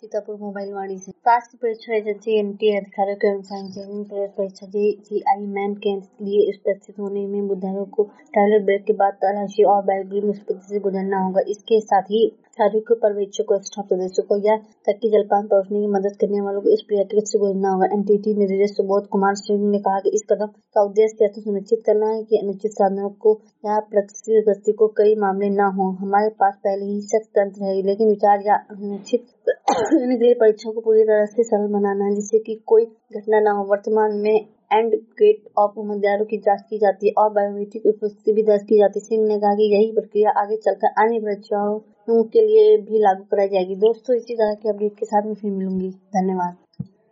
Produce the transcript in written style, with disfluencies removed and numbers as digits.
Sitapur mobile वाणी से। राष्ट्रीय परीक्षा एजेंसी एनटीए अधिकारियों के अनुसार इंजीनियरिंग प्रवेश परीक्षा जेईई मेन के लिए उपस्थित होने में बुधवार को टॉयलेट ब्रेक के बाद तलाशी और बायोग्राम स्थिति से गुजरना होगा। इसके साथ ही छात्रों पर्यवेक्षकों, स्टाफ सदस्यों या तक की जलपान परोसने की मदद करने वालों को इस प्रक्रिया से गुजरना होगा। एनटीए निदेशक सुबोध कुमार सिंह ने कहा कि इस कदम का उद्देश्य यह सुनिश्चित करना है कि अनुचित साधनों को या प्रशिक्षित व्यक्ति को कई मामले न हो। हमारे पास पहले ही सख्त तंत्र है, लेकिन विचार या अनुचित करने के लिए परीक्षा को पूरी तरह से सरल बनाना है, जिससे कि कोई घटना न हो। वर्तमान में एंड गेट ऑफ उम्मीदवारों की जांच की जाती है और बायोमेट्रिक उपस्थिति भी दर्ज की जाती है। सिंह ने कहा कि यही प्रक्रिया आगे चलकर अन्य परीक्षाओं के लिए भी लागू कराई जाएगी। दोस्तों, इसी तरह के अपडेट के साथ मैं फिर मिलूंगी। धन्यवाद।